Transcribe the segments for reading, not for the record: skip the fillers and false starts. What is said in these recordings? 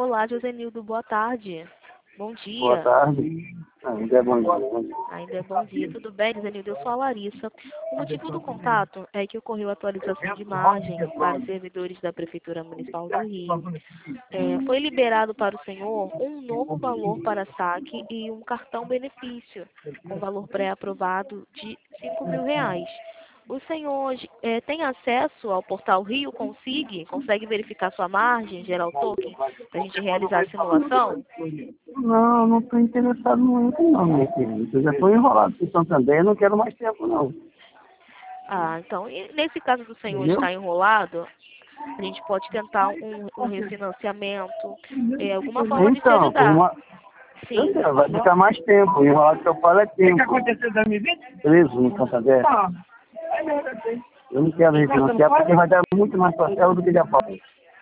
Olá, Josenildo, boa tarde. Bom Boa dia. tarde. Ainda é bom dia. Ainda é bom dia, tudo bem, Josenildo? Eu sou a Larissa. O motivo do contato é que ocorreu atualização de margem para os servidores da Prefeitura Municipal do Rio. Foi liberado para o senhor um novo valor para saque e um cartão benefício, com valor pré-aprovado de R$ 5.000. O senhor tem acesso ao portal Rio Consegue verificar sua margem, gerar o token, para a gente realizar a simulação? Não estou interessado muito não, minha querida. Eu já estou enrolado com o Santander, não quero mais tempo não. Ah, então, e nesse caso do senhor Entendeu? estar enrolado, a gente pode tentar um refinanciamento, alguma forma de te Então, ajudar. eu Sim. sei, vai ficar mais tempo. O enrolado que eu falo é tempo. O que aconteceu em 2020? Preso no Santander. Eu não quero refinanciar porque vai dar muito mais parcela do que já falta.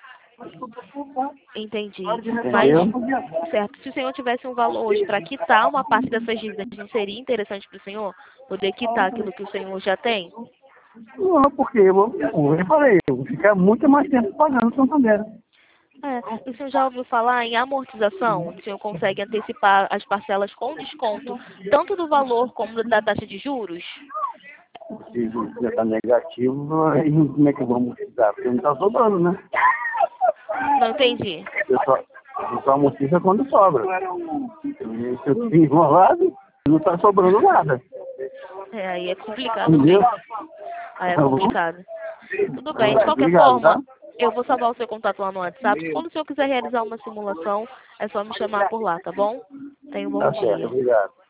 Entendi. Mas, Entendeu? certo, se o senhor tivesse um valor hoje para quitar uma parte dessas dívidas, não seria interessante para o senhor poder quitar aquilo que o senhor já tem? Não, porque eu falei, eu vou ficar muito mais tempo pagando o Santander. O senhor já ouviu falar em amortização? O senhor consegue antecipar as parcelas com desconto, tanto do valor como da taxa de juros? Se já está negativo, aí como é que vamos precisar? Porque não está sobrando, né? Não entendi. Eu só amortiza quando sobra. E se eu estou enrolado, não está sobrando nada. Aí é complicado Entendeu? mesmo. Aí é Tá bom? complicado. Tudo bem. De qualquer Obrigado, tá? forma, eu vou salvar o seu contato lá no WhatsApp. Quando o senhor quiser realizar uma simulação, é só me chamar por lá, tá bom? Tenha um bom Tá certo, dia. obrigado.